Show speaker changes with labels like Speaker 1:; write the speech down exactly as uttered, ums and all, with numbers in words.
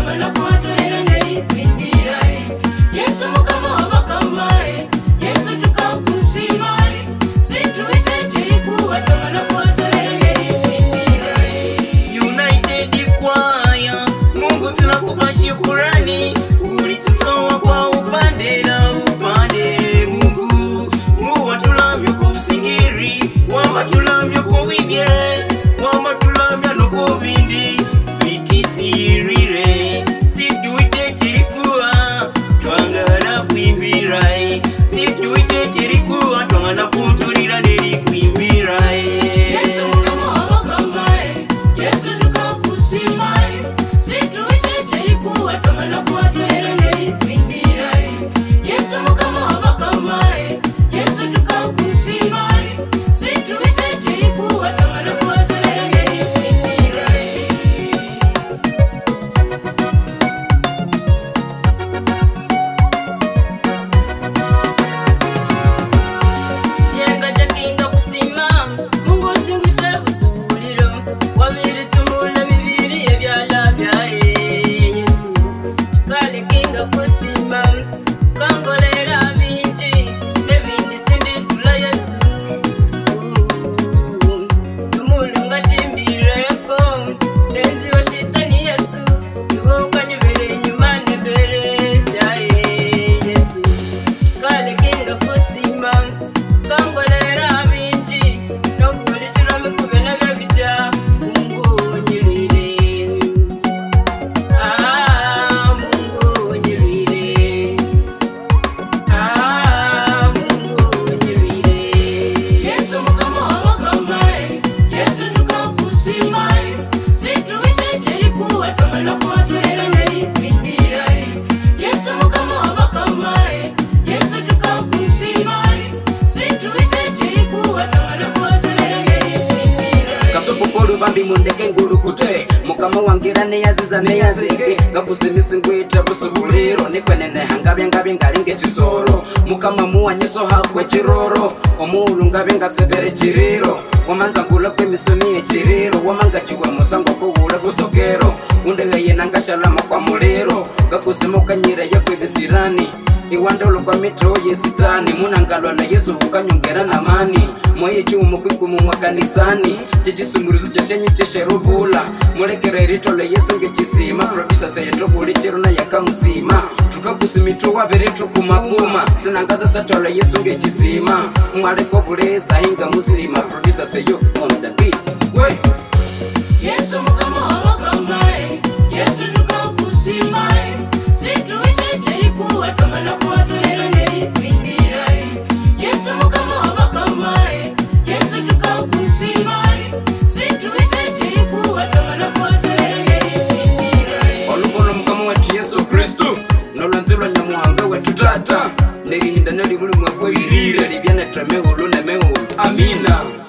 Speaker 1: twagala kwatulera neri kwimbira Yesu mukama wabakama Yesu tukakusima situite chirikuwa twagala kwatulera neri kwimbira
Speaker 2: United Choir Mungu tunakupa shukrani ulitutoa kwa upande na upande Mungu Mungu tulamyo kumsingiri wama tulamyo kuwibye wama tulamyo no kuvindi vitisirire situite chirikuwa twangala kwimbira situite chirikuwa twangala kutulira neri kwimbira
Speaker 1: Yesu mukama wabakama Yesu tukakusima situite chirikuwa twagala kwatulera neri kwimbira Yesu mukama wabakama Yesu tukakusima situite chirikuwa twagala kwatulera neri kwimbira Jenga jakinga kusima Mungu singwite busubuliro wabiri tumula bibiri ebyala byaye Yesu chikale kinga kusima kangolera bingi nebindi sinditula Yesu Tumulu ngatimbireko nenzi wa shitani Yesu ibokanyubere nyuma nebere saye Yesu chikale kinga kusima kangolera bingi nokulikira mikube nabyo bijja Mungu nyirire ah Mungu nyirire ah Mungu nyirire Yesu mukama wabakama Yesu tukakusima situite chirikuwa twagala kwatulera neri kwimbira Yesu mukama wabakama Yesu tukakusima situite chirikuwa twagala kwatulera neri kwimbira
Speaker 3: Kasopopolo bambi mundeke ngulukute mukama wangira neyaziza neyazeke gakusimisi ngwita busubuliro nikwenene hangabye ngabye ngalinge chisoro mukama muwanyeso hakwe chiroro omulu ngabye ngasebere chiriro wamanza ngula kwemisoni echiriro wamangajiwe musango kuwula busokero undegeye nangashalama kwa muliro gakusima ukanyira yakwebisirani iwandolo kwa mitro yesitani munangalwa na Yesu ukanyongera na mani moye chumu kwikumu mwa kanisani chichisumuruzi chashenyu chesherubula mulekere ritole Yesu ngechisima producer sayetobuli chiruna yakamusima tukakusimitro wabere tukumakuma sinangaza satola Yesu ngechisima mwaleko bulesa hinga musima producer sayo on the beat we
Speaker 1: Yesu mukama wabakama Yesu tukakusima situite chirikuwa twagala kwatulera neri kwimbira Yesu mukama wabakama Yesu tukakusima situite chirikuwa twagala kwatulera neri kwimbira
Speaker 3: olukono mukama wetu Yesu Kristo nolanzilwa nyamuhanga wetu tata nerihinda neri mulimwe bwirire libyana tremehulu nemehulu amina.